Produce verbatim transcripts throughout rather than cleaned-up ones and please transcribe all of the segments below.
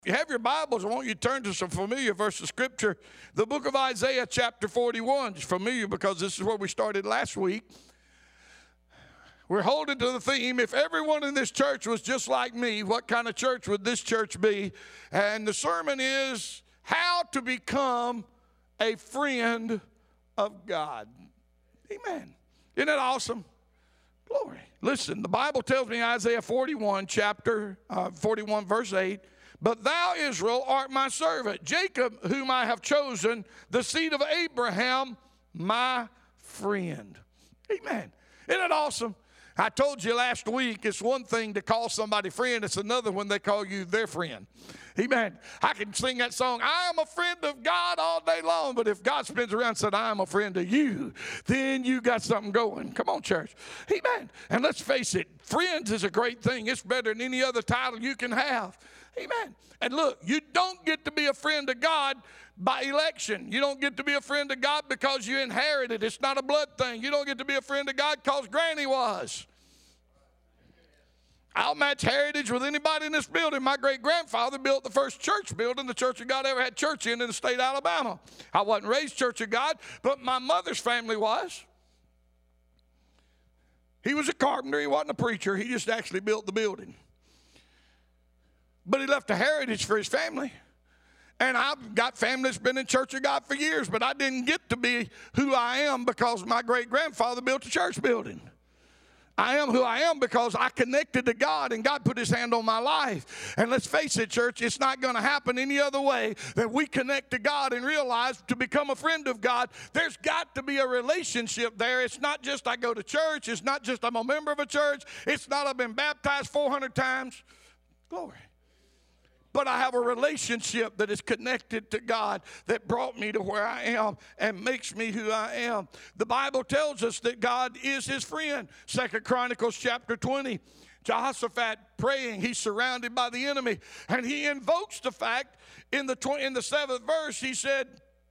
If you have your Bibles, I want you to turn to some familiar verse of Scripture. The book of Isaiah, chapter forty-one, is familiar because this is where we started last week. We're holding to the theme, if everyone in this church was just like me, what kind of church would this church be? And the sermon is how to become a friend of God. Amen. Isn't that awesome? Glory. Listen, the Bible tells me, Isaiah forty-one, chapter uh, forty-one, verse eight, but thou, Israel, art my servant, Jacob, whom I have chosen, the seed of Abraham, my friend. Amen. Isn't that awesome? I told you last week, it's one thing to call somebody friend. It's another when they call you their friend. Amen. I can sing that song, I am a friend of God all day long. But if God spins around and said, I am a friend of you, then you got something going. Come on, church. Amen. And let's face it, friends is a great thing. It's better than any other title you can have. Amen. And look, you don't get to be a friend of God by election. You don't get to be a friend of God because you inherited. It's not a blood thing. You don't get to be a friend of God because Granny was. I'll match heritage with anybody in this building. My great-grandfather built the first church building the Church of God ever had church in in the state of Alabama. I wasn't raised Church of God, but my mother's family was. He was a carpenter. He wasn't a preacher. He just actually built the building. But he left a heritage for his family. And I've got family that's been in Church of God for years, but I didn't get to be who I am because my great-grandfather built a church building. I am who I am because I connected to God and God put his hand on my life. And let's face it, church, it's not going to happen any other way than we connect to God and realize to become a friend of God, there's got to be a relationship there. It's not just I go to church. It's not just I'm a member of a church. It's not I've been baptized four hundred times. Glory. But I have a relationship that is connected to God that brought me to where I am and makes me who I am. The Bible tells us that God is his friend. Second Chronicles chapter twenty, Jehoshaphat praying, he's surrounded by the enemy. And he invokes the fact in the, tw- in the seventh verse, he said,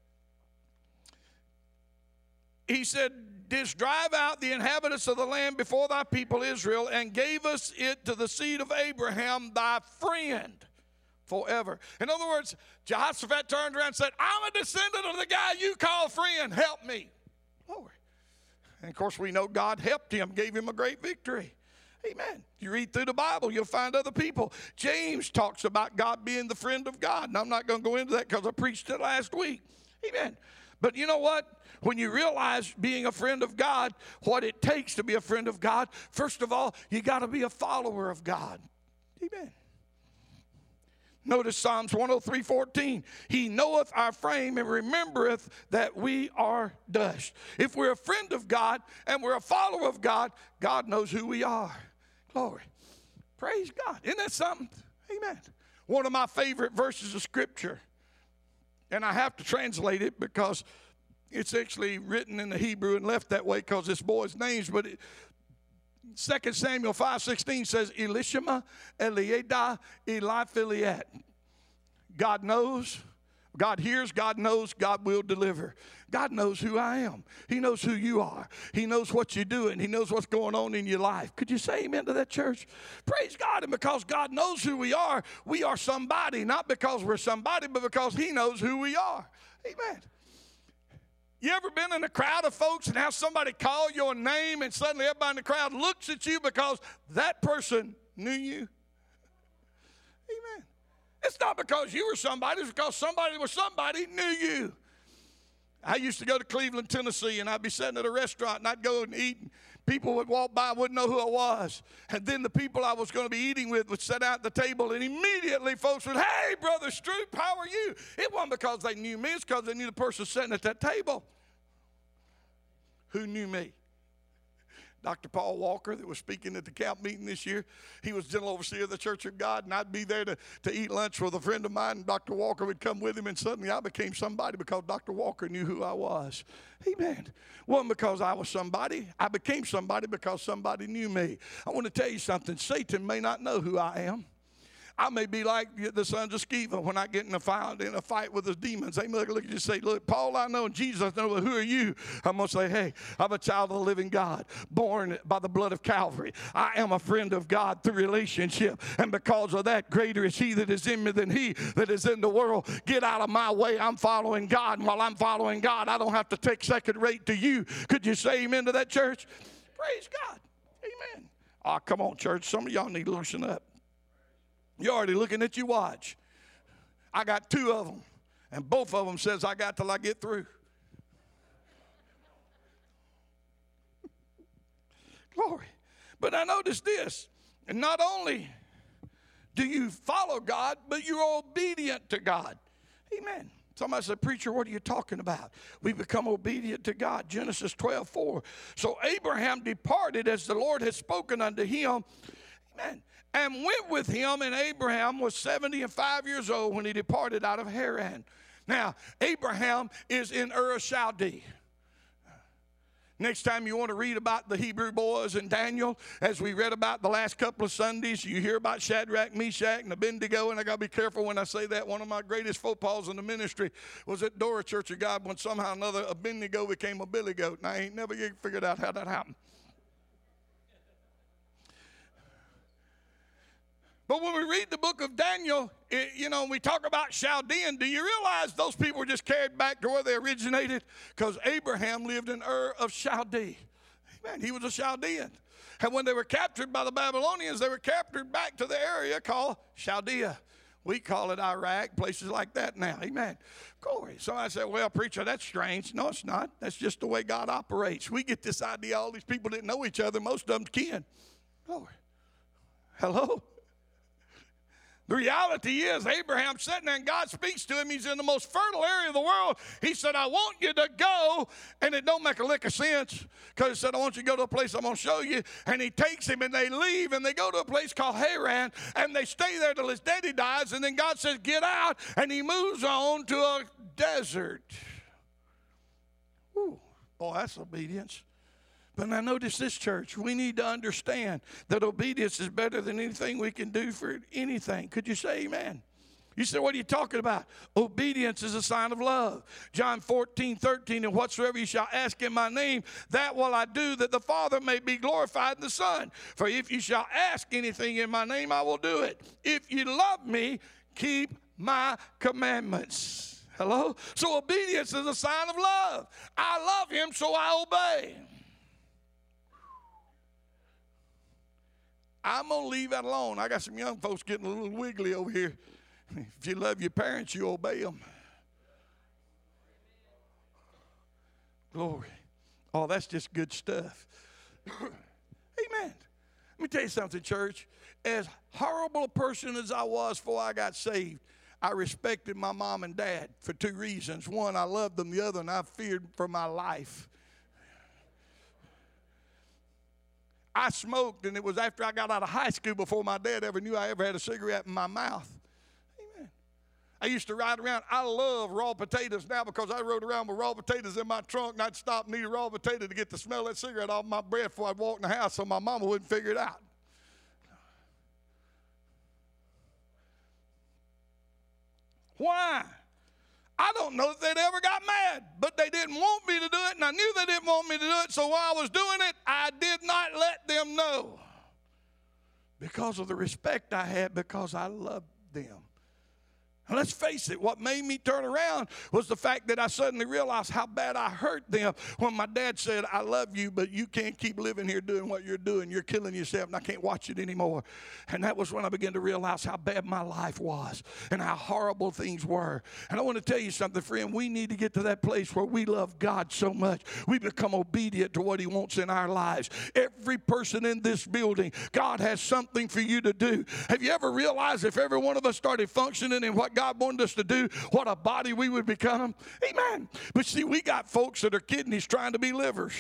he said, didst drive out the inhabitants of the land before thy people Israel and gave us it to the seed of Abraham, thy friend. Forever. In other words, Jehoshaphat turned around and said, I'm a descendant of the guy you call friend. Help me. Glory. And of course, we know God helped him, gave him a great victory. Amen. You read through the Bible, you'll find other people. James talks about God being the friend of God. And I'm not going to go into that because I preached it last week. Amen. But you know what? When you realize being a friend of God, what it takes to be a friend of God, first of all, you got to be a follower of God. Amen. Notice Psalms one oh three, fourteen. He knoweth our frame and remembereth that we are dust. If we're a friend of God and we're a follower of God, God knows who we are. Glory. Praise God. Isn't that something? Amen. One of my favorite verses of Scripture, and I have to translate it because it's actually written in the Hebrew and left that way because this boy's names, but it, Second Samuel five sixteen says, Elishama, Eliada, Eliphiliat. God knows, God hears, God knows, God will deliver. God knows who I am. He knows who you are. He knows what you're doing. He knows what's going on in your life. Could you say amen to that, church? Praise God. And because God knows who we are, we are somebody. Not because we're somebody, but because he knows who we are. Amen. You ever been in a crowd of folks and have somebody call your name and suddenly everybody in the crowd looks at you because that person knew you? Amen. It's not because you were somebody. It's because somebody was somebody knew you. I used to go to Cleveland, Tennessee, and I'd be sitting at a restaurant, and I'd go and eat, and people would walk by, wouldn't know who I was. And then the people I was going to be eating with would sit out at the table, and immediately folks would, hey, Brother Stroop, how are you? It wasn't because they knew me. It's because they knew the person sitting at that table. Who knew me? Doctor Paul Walker that was speaking at the camp meeting this year. He was general overseer of the Church of God, and I'd be there to, to eat lunch with a friend of mine, and Doctor Walker would come with him, and suddenly I became somebody because Doctor Walker knew who I was. Amen. It wasn't because I was somebody. I became somebody because somebody knew me. I want to tell you something. Satan may not know who I am. I may be like the sons of Sceva when I get in a fight, in a fight with the demons. They look, look at you and say, look, Paul, I know, and Jesus, I know, but who are you? I'm going to say, hey, I'm a child of the living God, born by the blood of Calvary. I am a friend of God through relationship, and because of that, greater is he that is in me than he that is in the world. Get out of my way. I'm following God, and while I'm following God, I don't have to take second rate to you. Could you say amen to that, church? Praise God. Amen. Oh, come on, church. Some of y'all need to loosen up. You're already looking at your watch. I got two of them, and both of them says I got till I get through. Glory. But I noticed this, and not only do you follow God, but you're obedient to God. Amen. Somebody said, preacher, what are you talking about? We become obedient to God. Genesis twelve four. So Abraham departed as the Lord had spoken unto him. Amen. And went with him, and Abraham was seventy and five years old when he departed out of Haran. Now, Abraham is in Ur of Chaldee. Next time you want to read about the Hebrew boys and Daniel, as we read about the last couple of Sundays, you hear about Shadrach, Meshach, and Abednego, and I got to be careful when I say that. One of my greatest faux pas in the ministry was at Dora Church of God when somehow or another Abednego became a billy goat, and I ain't never figured out how that happened. But when we read the book of Daniel, it, you know, we talk about Chaldean. Do you realize those people were just carried back to where they originated? Because Abraham lived in Ur of Chaldee. Amen. He was a Chaldean. And when they were captured by the Babylonians, they were captured back to the area called Chaldea. We call it Iraq, places like that now. Amen. Glory. Somebody said, well, preacher, that's strange. No, it's not. That's just the way God operates. We get this idea all these people didn't know each other. Most of them kin. Glory. Hello? The reality is Abraham's sitting there and God speaks to him. He's in the most fertile area of the world. He said, I want you to go. And it don't make a lick of sense because he said, I want you to go to a place I'm going to show you. And he takes him and they leave and they go to a place called Haran and they stay there till his daddy dies. And then God says, get out. And he moves on to a desert. Ooh, boy, that's obedience. But I notice this, church, we need to understand that obedience is better than anything we can do for anything. Could you say amen? You say, what are you talking about? Obedience is a sign of love. John fourteen thirteen, and whatsoever you shall ask in my name, that will I do, that the Father may be glorified in the Son. For if you shall ask anything in my name, I will do it. If you love me, keep my commandments. Hello? So obedience is a sign of love. I love him, so I obey. I'm going to leave that alone. I got some young folks getting a little wiggly over here. If you love your parents, you obey them. Glory. Oh, that's just good stuff. Amen. Let me tell you something, church. As horrible a person as I was before I got saved, I respected my mom and dad for two reasons. One, I loved them. The other, and I feared for my life. I smoked, and it was after I got out of high school before my dad ever knew I ever had a cigarette in my mouth. Amen. I used to ride around. I love raw potatoes now because I rode around with raw potatoes in my trunk, and I'd stop and eat a raw potato to get the smell of that cigarette off my breath before I'd walk in the house so my mama wouldn't figure it out. Why? I don't know if they'd ever got mad, but they didn't want me to do it, and I knew they didn't want me to do it, so while I was doing it, I did not let them know because of the respect I had because I loved them. And let's face it, what made me turn around was the fact that I suddenly realized how bad I hurt them when my dad said, I love you, but you can't keep living here doing what you're doing. You're killing yourself, and I can't watch it anymore. And that was when I began to realize how bad my life was and how horrible things were. And I want to tell you something, friend. We need to get to that place where we love God so much we become obedient to what he wants in our lives. Every person in this building, God has something for you to do. Have you ever realized if every one of us started functioning in what God God wanted us to do, what a body we would become? Amen. But see, we got folks that are kidneys trying to be livers.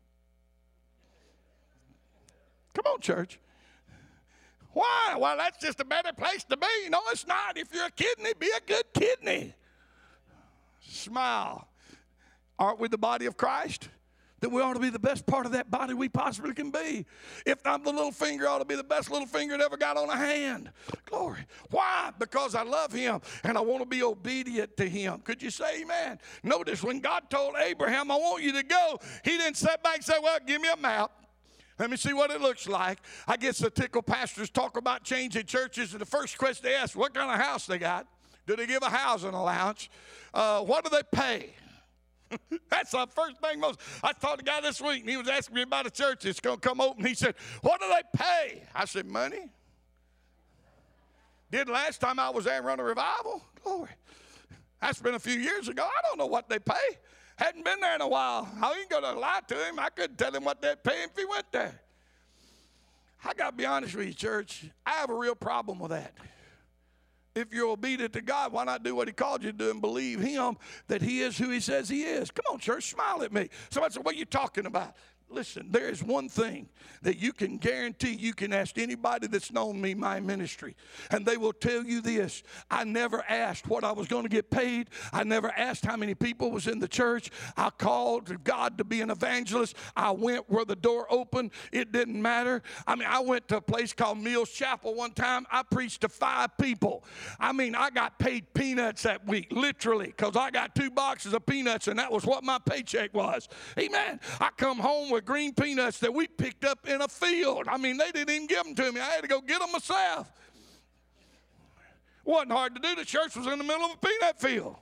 Come on, church. Why? Well, that's just a better place to be. No, it's not. If you're a kidney, be a good kidney. Smile. Aren't we the body of Christ? that we ought to be the best part of that body we possibly can be. If I'm the little finger, I ought to be the best little finger that ever got on a hand. Glory. Why? Because I love him and I want to be obedient to him. Could you say amen? Notice when God told Abraham, I want you to go, he didn't sit back and say, well, give me a map. Let me see what it looks like. I guess the tickle pastors talk about changing churches, and the first question they ask, what kind of house they got? Do they give a housing allowance? Uh, what do they pay? That's the first thing most. I talked to a guy this week, and he was asking me about a church that's going to come open. He said, what do they pay? I said, money. Did last time I was there and run a revival? Glory. That's been a few years ago. I don't know what they pay. Hadn't been there in a while. I ain't going to lie to him. I couldn't tell him what they'd pay him if he went there. I got to be honest with you, church. I have a real problem with that. If you're obedient to God, why not do what he called you to do and believe him that he is who he says he is? Come on, church, smile at me. Somebody said, what are you talking about? Listen, there is one thing that you can guarantee. You can ask anybody that's known me, my ministry, and they will tell you this. I never asked what I was going to get paid. I never asked how many people was in the church. I called to God to be an evangelist. I went where the door opened. It didn't matter. I mean, I went to a place called Mills Chapel one time. I preached to five people. I mean, I got paid peanuts that week, literally, because I got two boxes of peanuts, and that was what my paycheck was. Amen. I come home with green peanuts that we picked up in a field. I mean, they didn't even give them to me. I had to go get them myself. Wasn't hard to do. The church was in the middle of a peanut field.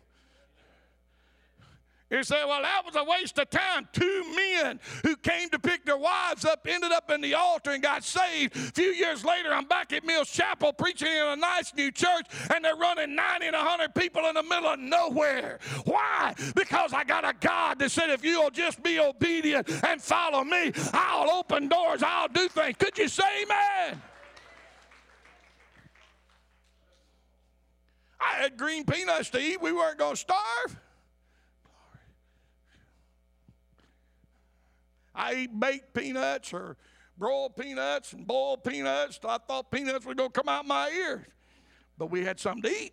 You say, well, that was a waste of time. Two men who came to pick their wives up ended up in the altar and got saved. A few years later, I'm back at Mills Chapel preaching in a nice new church, and they're running ninety and one hundred people in the middle of nowhere. Why? Because I got a God that said, if you'll just be obedient and follow me, I'll open doors, I'll do things. Could you say amen? I had green peanuts to eat. We weren't going to starve. I eat baked peanuts or broiled peanuts and boiled peanuts. I thought peanuts were going to come out my ears. But we had something to eat.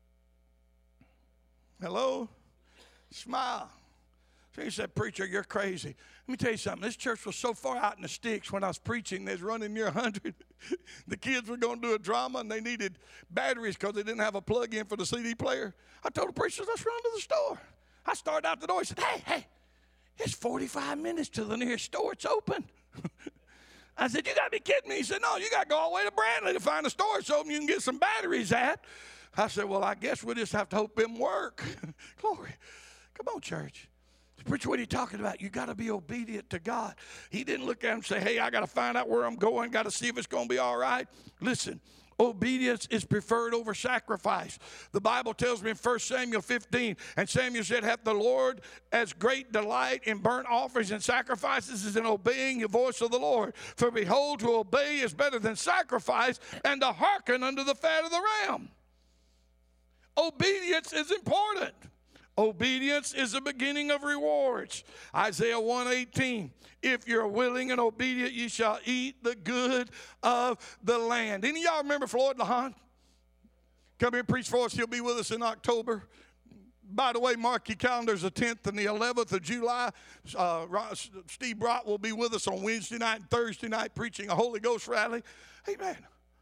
Hello? Smile. So he said, preacher, you're crazy. Let me tell you something. This church was so far out in the sticks when I was preaching. They was running near one hundred. The kids were going to do a drama, and they needed batteries because they didn't have a plug-in for the C D player. I told the preachers, let's run to the store. I started out the door. He said, hey, hey. It's forty-five minutes to the nearest store. It's open. I said, you got to be kidding me. He said, no, you got to go all the way to Brantley to find a store it's open you can get some batteries at. I said, well, I guess we'll just have to hope them work. Glory. Come on, church. Preacher, what are you talking about? You got to be obedient to God. He didn't look at him and say, hey, I got to find out where I'm going. Got to see if it's going to be all right. Listen. Obedience is preferred over sacrifice. The Bible tells me in First Samuel fifteen, and Samuel said, hath the Lord as great delight in burnt offerings and sacrifices as in obeying the voice of the Lord. For behold, to obey is better than sacrifice, and to hearken unto the fat of the ram. Obedience is important. Obedience is the beginning of rewards. Isaiah one eighteen, if you're willing and obedient, you shall eat the good of the land. Any of y'all remember Floyd LaHan? Come here and preach for us. He'll be with us in October. By the way, mark your calendars, the tenth and the eleventh of July. Uh, Steve Brott will be with us on Wednesday night and Thursday night preaching a Holy Ghost rally. Amen.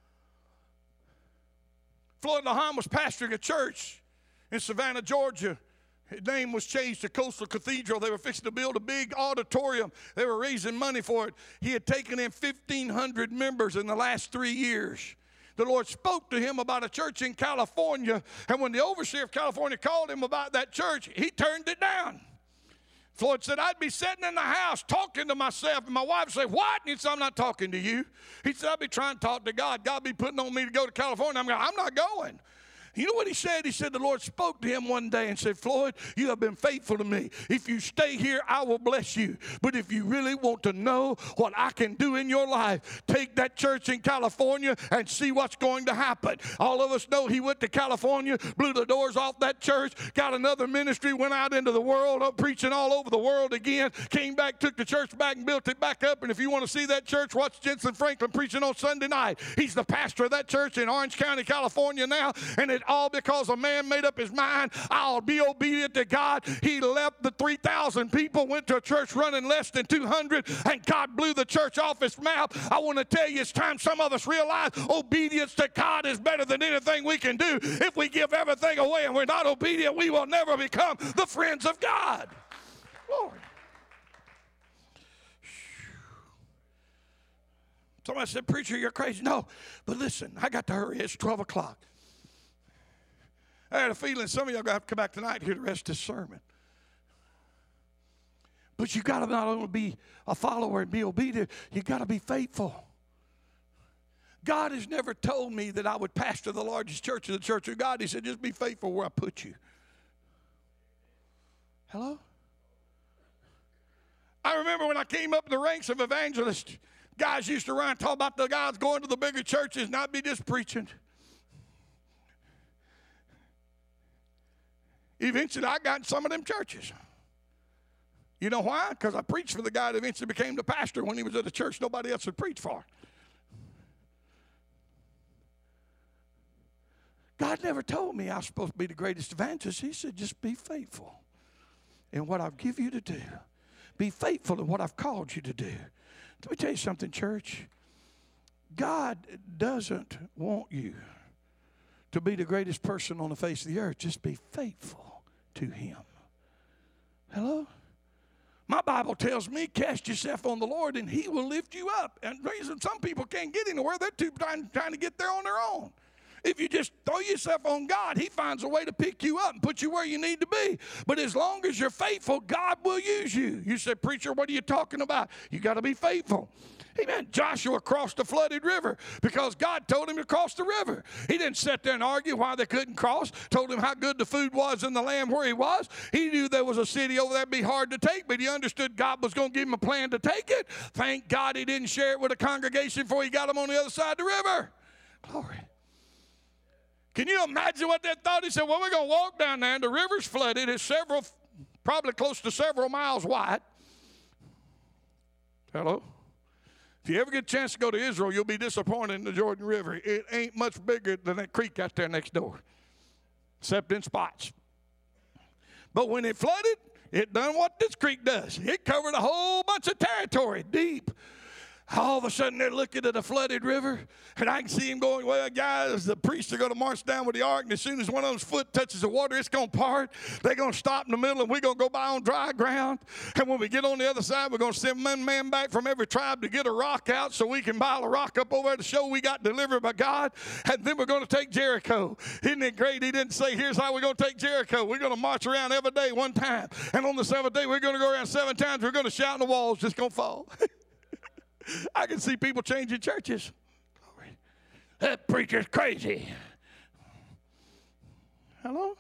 Floyd LaHan was pastoring a church in Savannah, Georgia. His name was changed to Coastal Cathedral. They were fixing to build a big auditorium. They were raising money for it. He had taken in fifteen hundred members in the last three years. The Lord spoke to him about a church in California, and when the overseer of California called him about that church, he turned it down. Floyd said, I'd be sitting in the house talking to myself, and my wife would say, what? And he said, I'm not talking to you. He said, I'd be trying to talk to God. God be putting on me to go to California. I'm going, I'm not going. You know what he said? He said the Lord spoke to him one day and said, Floyd, you have been faithful to me. If you stay here, I will bless you. But if you really want to know what I can do in your life, take that church in California and see what's going to happen. All of us know he went to California, blew the doors off that church, got another ministry, went out into the world, up preaching all over the world again, came back, took the church back and built it back up. And if you want to see that church, watch Jensen Franklin preaching on Sunday night. He's the pastor of that church in Orange County, California now. And it that all because a man made up his mind, I'll be obedient to God. He left the three thousand people, went to a church running less than two hundred, and God blew the church off its mouth. I want to tell you, it's time some of us realize obedience to God is better than anything we can do. If we give everything away and we're not obedient, we will never become the friends of God. Lord. Somebody said, preacher, you're crazy. No, but listen, I got to hurry. It's twelve o'clock. I had a feeling some of y'all got to come back tonight and hear the rest of this sermon. But you got to not only be a follower and be obedient, you got to be faithful. God has never told me that I would pastor the largest church of the Church of God. He said, just be faithful where I put you. Hello? I remember when I came up in the ranks of evangelists, guys used to run and talk about the guys going to the bigger churches, not be just preaching. Eventually, I got in some of them churches. You know why? Because I preached for the guy that eventually became the pastor when he was at a church nobody else would preach for. God never told me I was supposed to be the greatest evangelist. He said, just be faithful in what I've given you to do. Be faithful in what I've called you to do. Let me tell you something, church. God doesn't want you to be the greatest person on the face of the earth. Just be faithful to him. Hello? My Bible tells me, cast yourself on the Lord and he will lift you up. And the reason some people can't get anywhere, they're too trying, trying to get there on their own. If you just throw yourself on God, he finds a way to pick you up and put you where you need to be. But as long as you're faithful, God will use you. You said, preacher, what are you talking about? You got to be faithful. Amen. Joshua crossed the flooded river because God told him to cross the river. He didn't sit there and argue why they couldn't cross, told him how good the food was in the land where he was. He knew there was a city over there that'd be hard to take, but he understood God was going to give him a plan to take it. Thank God he didn't share it with a congregation before he got them on the other side of the river. Glory. Can you imagine what they thought? He said, well, we're going to walk down there, and the river's flooded. It's several, probably close to several miles wide. Hello? If you ever get a chance to go to Israel, you'll be disappointed in the Jordan River. It ain't much bigger than that creek out there next door, except in spots. But when it flooded, it done what this creek does. It covered a whole bunch of territory deep. All of a sudden, they're looking at a flooded river, and I can see him going, well, guys, the priests are going to march down with the ark, and as soon as one of them's foot touches the water, it's going to part. They're going to stop in the middle, and we're going to go by on dry ground. And when we get on the other side, we're going to send one man back from every tribe to get a rock out so we can pile a rock up over there to show we got delivered by God. And then we're going to take Jericho. Isn't it great? He didn't say, here's how we're going to take Jericho. We're going to march around every day one time. And on the seventh day, we're going to go around seven times. We're going to shout, and the walls just going to fall. I can see people changing churches. That preacher's crazy. Hello?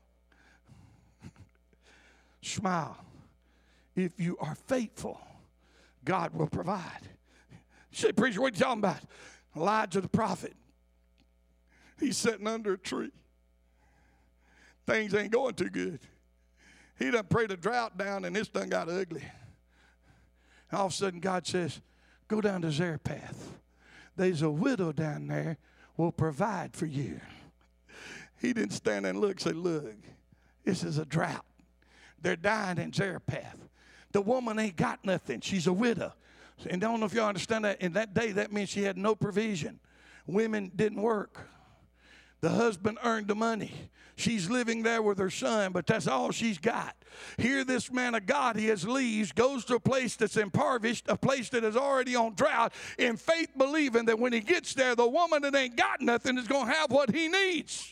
Smile. If you are faithful, God will provide. You say, preacher, what are you talking about? Elijah the prophet. He's sitting under a tree. Things ain't going too good. He done prayed a drought down, and this done got ugly. And all of a sudden, God says, go down to Zarephath. There's a widow down there will provide for you. He didn't stand there and look and say, look, this is a drought. They're dying in Zarephath. The woman ain't got nothing. She's a widow. And I don't know if y'all understand that. In that day, that means she had no provision. Women didn't work. The husband earned the money. She's living there with her son, but that's all she's got. Here, this man of God, he has leaves, goes to a place that's impoverished, a place that is already on drought, in faith believing that when he gets there, the woman that ain't got nothing is going to have what he needs.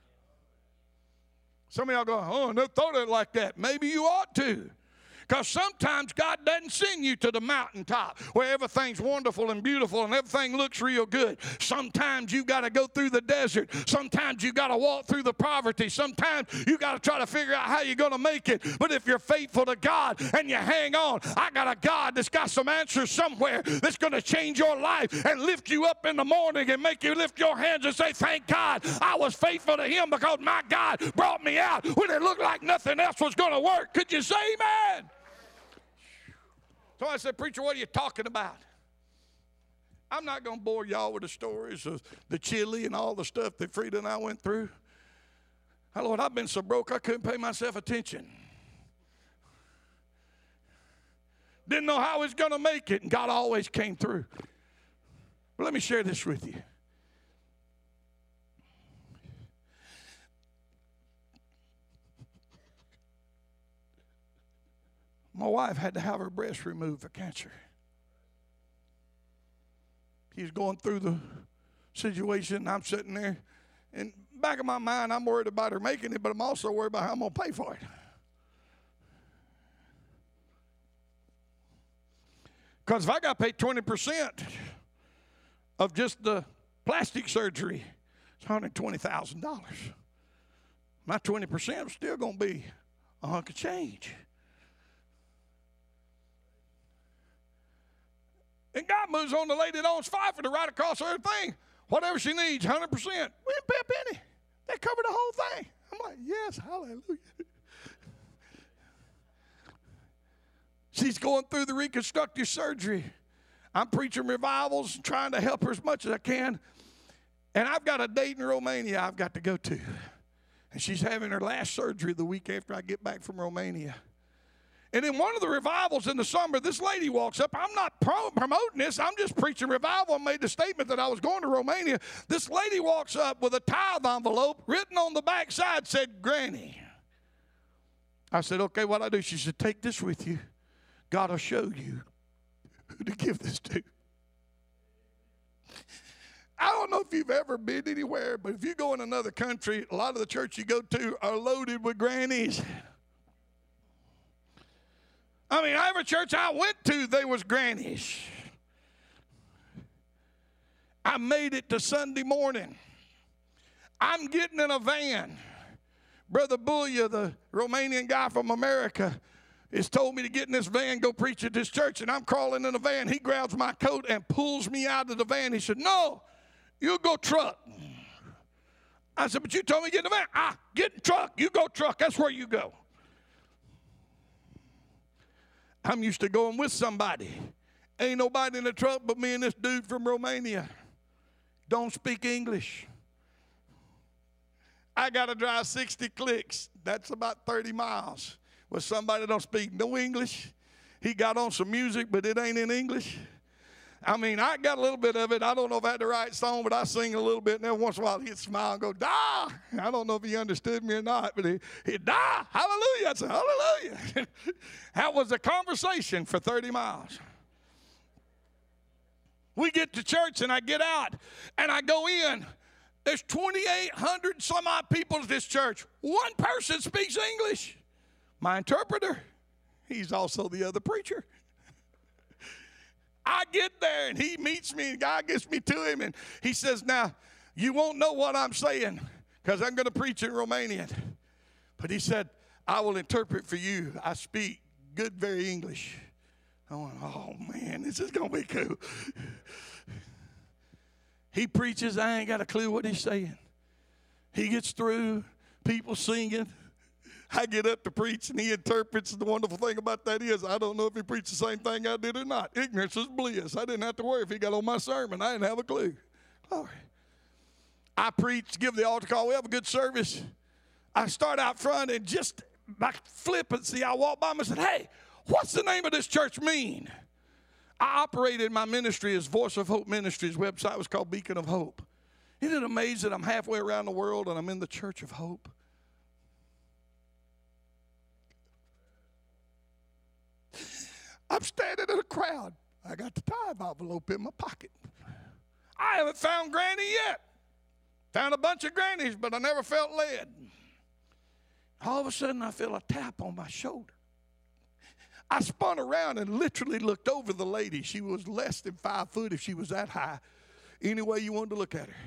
Some of y'all go, oh, I never thought of it like that. Maybe you ought to. Because sometimes God doesn't send you to the mountaintop where everything's wonderful and beautiful and everything looks real good. Sometimes you got to go through the desert. Sometimes you got to walk through the poverty. Sometimes you got to try to figure out how you're going to make it. But if you're faithful to God and you hang on, I got a God that's got some answers somewhere that's going to change your life and lift you up in the morning and make you lift your hands and say, thank God I was faithful to him because my God brought me out when it looked like nothing else was going to work. Could you say amen? So I said, preacher, what are you talking about? I'm not going to bore y'all with the stories of the chili and all the stuff that Frida and I went through. Oh, Lord, I've been so broke I couldn't pay myself attention. Didn't know how I was going to make it, and God always came through. But let me share this with you. My wife had to have her breast removed for cancer. She's going through the situation. I'm sitting there. In the back of my mind, I'm worried about her making it, but I'm also worried about how I'm going to pay for it. Because if I got to pay twenty percent of just the plastic surgery, it's one hundred twenty thousand dollars. My twenty percent is still going to be a hunk of change. And God moves on the lady that owns Pfeiffer to right across everything. Whatever she needs, one hundred percent. We didn't pay a penny. They covered the whole thing. I'm like, yes, hallelujah. She's going through the reconstructive surgery. I'm preaching revivals and trying to help her as much as I can. And I've got a date in Romania I've got to go to. And she's having her last surgery the week after I get back from Romania. And in one of the revivals in the summer, this lady walks up. I'm not pro- promoting this. I'm just preaching revival. I made the statement that I was going to Romania. This lady walks up with a tithe envelope written on the back side said, Granny. I said, okay, what I do? She said, take this with you. God will show you who to give this to. I don't know if you've ever been anywhere, but if you go in another country, a lot of the church you go to are loaded with grannies. I mean, every church I went to, there was grannies. I made it to Sunday morning. I'm getting in a van. Brother Bulya, the Romanian guy from America, has told me to get in this van, go preach at this church, and I'm crawling in the van. He grabs my coat and pulls me out of the van. He said, no, you go truck. I said, but you told me to get in the van. Ah, get in truck. You go truck. That's where you go. I'm used to going with somebody. Ain't nobody in the truck but me and this dude from Romania. Don't speak English. I got to drive sixty clicks. That's about thirty miles. With somebody that don't speak no English. He got on some music, but it ain't in English. I mean, I got a little bit of it. I don't know if I had the right song, but I sing a little bit. And every once in a while, he'd smile and go, da. I don't know if he understood me or not, but he, he'd, da, hallelujah. I said, hallelujah. That was a conversation for thirty miles. We get to church, and I get out, and I go in. There's twenty-eight hundred some odd people at this church. One person speaks English. My interpreter. He's also the other preacher. I get there, and he meets me, and God gets me to him, and he says, now, you won't know what I'm saying because I'm going to preach in Romanian. But he said, I will interpret for you. I speak good, very English. I went, oh, man, this is going to be cool. He preaches. I ain't got a clue what he's saying. He gets through, people singing. I get up to preach, and he interprets. The wonderful thing about that is I don't know if he preached the same thing I did or not. Ignorance is bliss. I didn't have to worry if he got on my sermon. I didn't have a clue. Glory. I preach, give the altar call. We have a good service. I start out front, and just by flippancy, I walk by him and said, hey, what's the name of this church mean? I operated my ministry as Voice of Hope Ministries. Website was called Beacon of Hope. Isn't it amazing I'm halfway around the world, and I'm in the Church of Hope? I'm standing in a crowd. I got the tithe envelope in my pocket. I haven't found Granny yet. Found a bunch of grannies, but I never felt led. All of a sudden, I feel a tap on my shoulder. I spun around and literally looked over the lady. She was less than five foot if she was that high. Any way you wanted to look at her.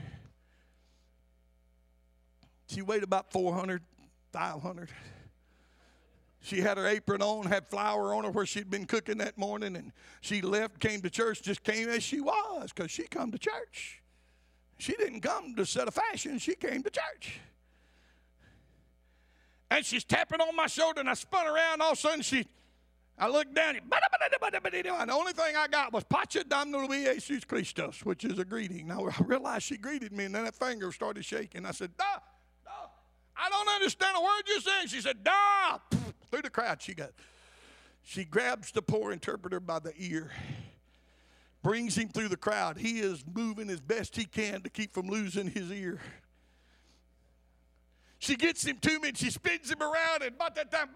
She weighed about four hundred, five hundred. She had her apron on, had flour on her where she'd been cooking that morning, and she left, came to church, just came as she was because she come to church. She didn't come to set a fashion. She came to church. And she's tapping on my shoulder, and I spun around. All of a sudden, she, I looked down, and the only thing I got was Pacha Domnul Jesus Christos, which is a greeting. Now, I realized she greeted me, and then that finger started shaking. I said, da, da. I don't understand a word you're saying. She said, "Da!" Through the crowd she got. She grabs the poor interpreter by the ear, brings him through the crowd. He is moving as best he can to keep from losing his ear. She gets him to me and she spins him around, and about that time,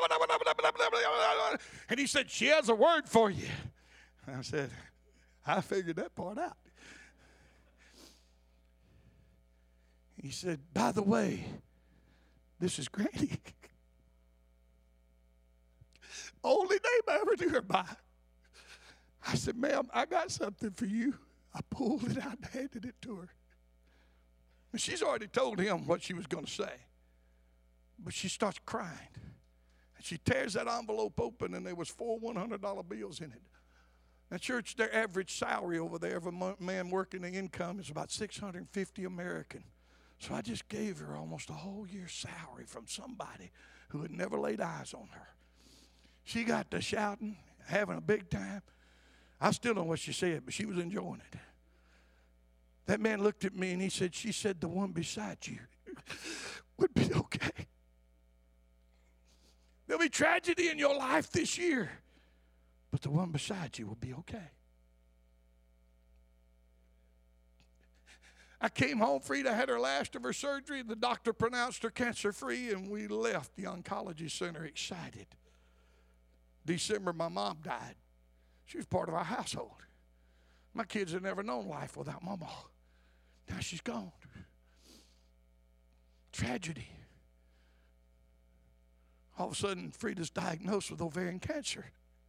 and he said, "She has a word for you." I said, "I figured that part out." He said, "By the way, this is Granny." Only name I ever knew her by. I said, "Ma'am, I got something for you." I pulled it out and handed it to her. And she's already told him what she was going to say. But she starts crying. And she tears that envelope open, and there was four one hundred dollar bills in it. Now, church, their average salary over there of a man working the income is about six hundred fifty American. So I just gave her almost a whole year's salary from somebody who had never laid eyes on her. She got to shouting, having a big time. I still don't know what she said, but she was enjoying it. That man looked at me and he said, "She said the one beside you would be okay. There'll be tragedy in your life this year, but the one beside you will be okay." I came home. Frida had her last of her surgery. The doctor pronounced her cancer-free, and we left the oncology center excited. December, my mom died. She was part of our household. My kids had never known life without Mama. Now she's gone. Tragedy. All of a sudden, Frida's diagnosed with ovarian cancer.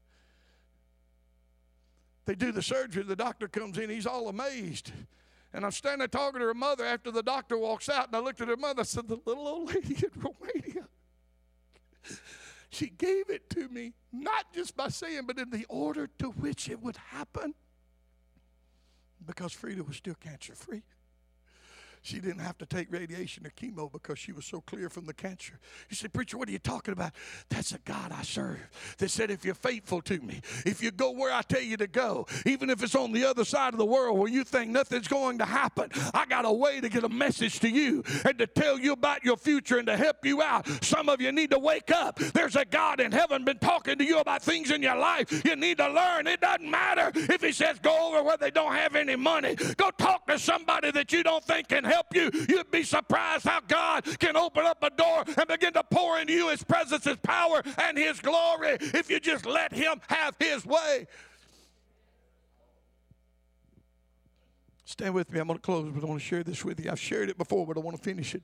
They do the surgery. The doctor comes in. He's all amazed. And I'm standing there talking to her mother after the doctor walks out. And I looked at her mother. I said, "The little old lady in Romania, she gave it to me, not just by saying, but in the order to which it would happen. Because Frida was still cancer-free. She didn't have to take radiation or chemo because she was so clear from the cancer." You say, "Preacher, what are you talking about?" That's a God I serve that said, "If you're faithful to me, if you go where I tell you to go, even if it's on the other side of the world where you think nothing's going to happen, I got a way to get a message to you and to tell you about your future and to help you out." Some of you need to wake up. There's a God in heaven been talking to you about things in your life. You need to learn. It doesn't matter if he says go over where they don't have any money. Go talk to somebody that you don't think can help you. You'd be surprised how God can open up a door and begin to pour into you his presence, his power, and his glory if you just let him have his way. Stand with me. I'm going to close, but I want to share this with you. I've shared it before, but I want to finish it.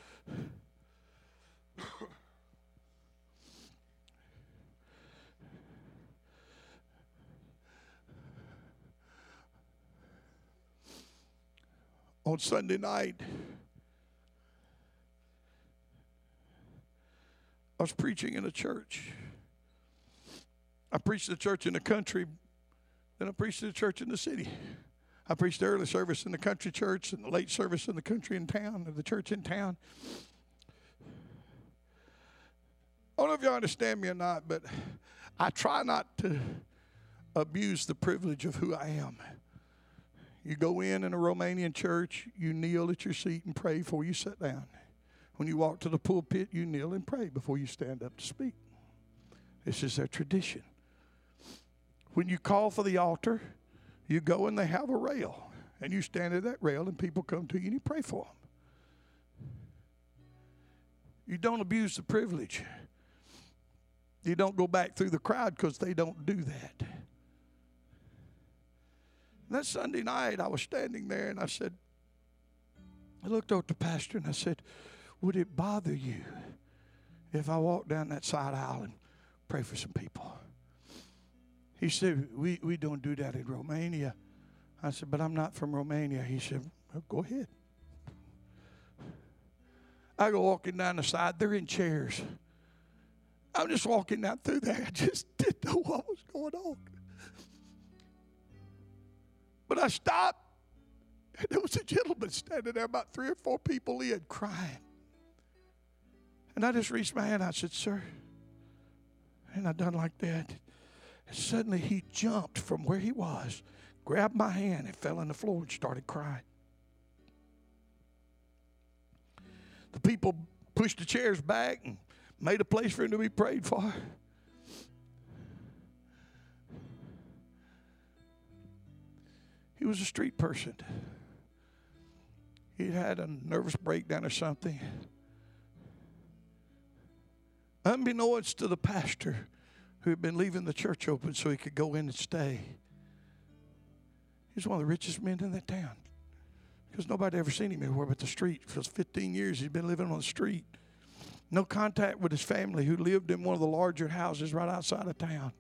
On Sunday night, I was preaching in a church. I preached the church in the country, then I preached the church in the city. I preached the early service in the country church and the late service in the country in town, or the church in town. I don't know if y'all understand me or not, but I try not to abuse the privilege of who I am. You go in in a Romanian church, you kneel at your seat and pray before you sit down. When you walk to the pulpit, you kneel and pray before you stand up to speak. This is their tradition. When you call for the altar, you go and they have a rail. And you stand at that rail and people come to you and you pray for them. You don't abuse the privilege. You don't go back through the crowd because they don't do that. That Sunday night, I was standing there and I said, I looked over at the pastor and I said, "Would it bother you if I walked down that side aisle and pray for some people?" He said, we, we don't do that in Romania. I said, "But I'm not from Romania." He said, "Well, go ahead." I go walking down the side. They're in chairs. I'm just walking down through there. I just didn't know what was going on. But I stopped, and there was a gentleman standing there, about three or four people in, crying. And I just reached my hand. I said, "Sir." And I done like that. And suddenly he jumped from where he was, grabbed my hand, and fell on the floor and started crying. The people pushed the chairs back and made a place for him to be prayed for. He was a street person. He'd had a nervous breakdown or something. Unbeknownst to the pastor who had been leaving the church open so he could go in and stay, he was one of the richest men in that town. Because nobody ever seen him anywhere but the street. For fifteen years he'd been living on the street. No contact with his family, who lived in one of the larger houses right outside of town.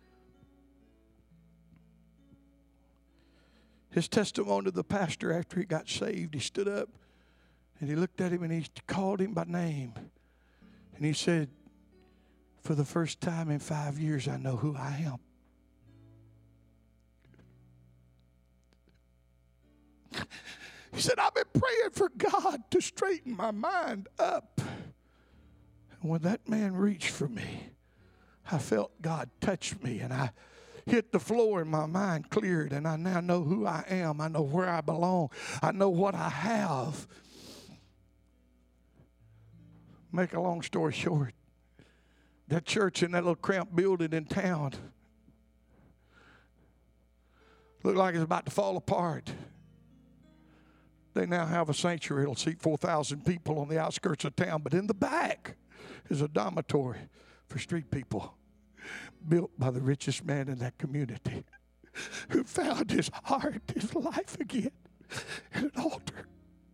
His testimony to the pastor after he got saved, he stood up and he looked at him and he called him by name. And he said, for the first time in five years, I know who I am. He said, I've been praying for God to straighten my mind up. And when that man reached for me, I felt God touch me, and I hit the floor and my mind cleared, and I now know who I am. I know where I belong. I know what I have. Make a long story short, that church in that little cramped building in town looked like it's about to fall apart. They now have a sanctuary. It'll seat four thousand people on the outskirts of town, but in the back is a dormitory for street people, built by the richest man in that community, who found his heart, his life again at an altar.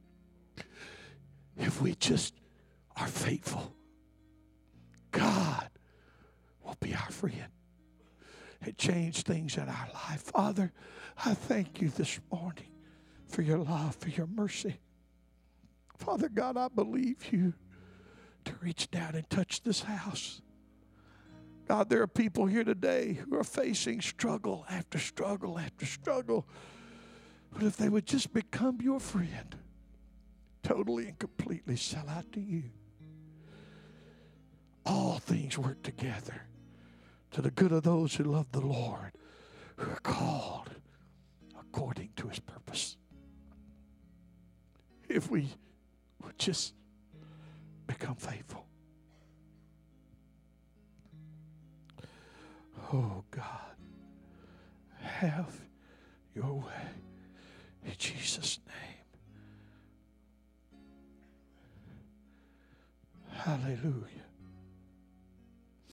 If we just are faithful, God will be our friend. It changed things in our life. Father, I thank you this morning for your love, for your mercy. Father God, I believe you to reach down and touch this house. God, there are people here today who are facing struggle after struggle after struggle. But if they would just become your friend, totally and completely sell out to you, all things work together to the good of those who love the Lord, who are called according to his purpose. If we would just become faithful. Oh, God, have your way in Jesus' name. Hallelujah.